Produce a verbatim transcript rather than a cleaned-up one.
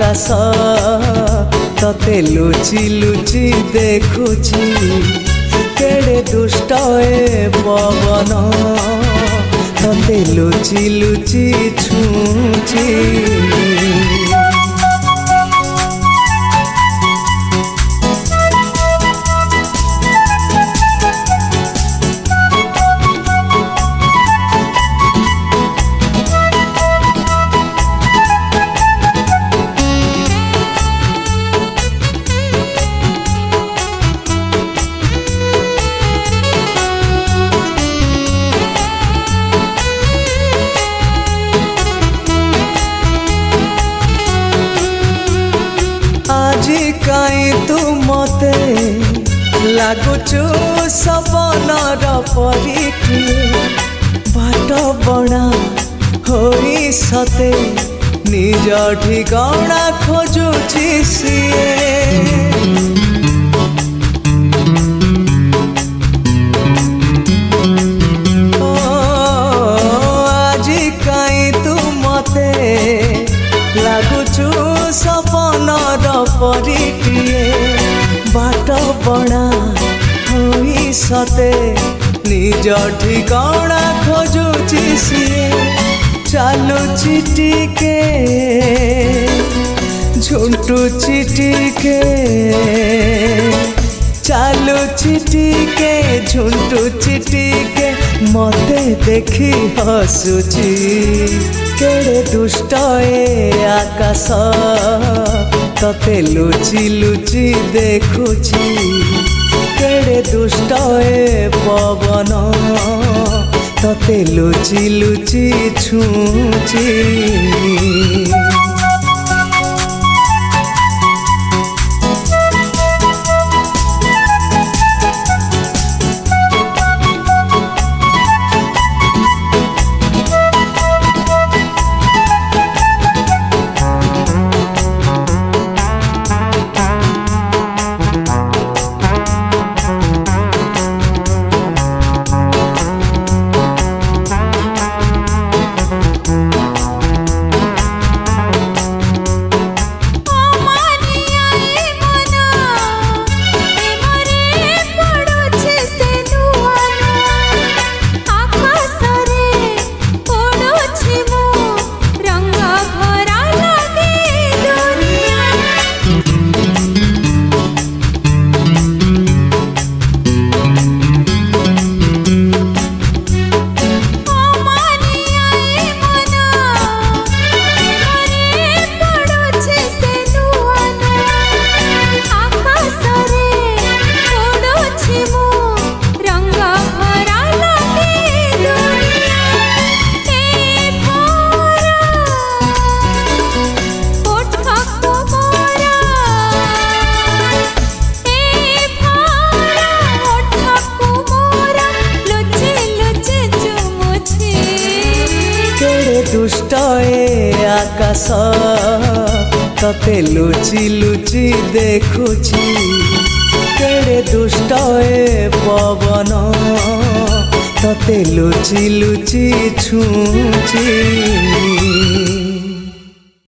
आकाश तते लुचि लुचि देखुची केड़े दुष्ट ए पवन तते लुचि लुचि छुची। आजी काई तू मते लागुचु सपनर परिकी बाट बणा होई सते निज ठिकाना खोजुची सिए। आजी काई तू मते लागुचु सपनर परिकिए बाट बणा होई सते निज ठिकाना खोजुची सिए। चालुची टिके झुंटुची टिके चालुची टिके झुंटुची टिके मते देखी हसुची केड़े दुष्ट ए आकाश तते लुचि लुचि देखुची केड़े दुष्ट ए पवन तते लुचि लुचि छुची। दुष्ट ए आकाश तते लुचि लुचि देखुची केड़े दुष्ट ए पवन तते लुचि लुचि छुची।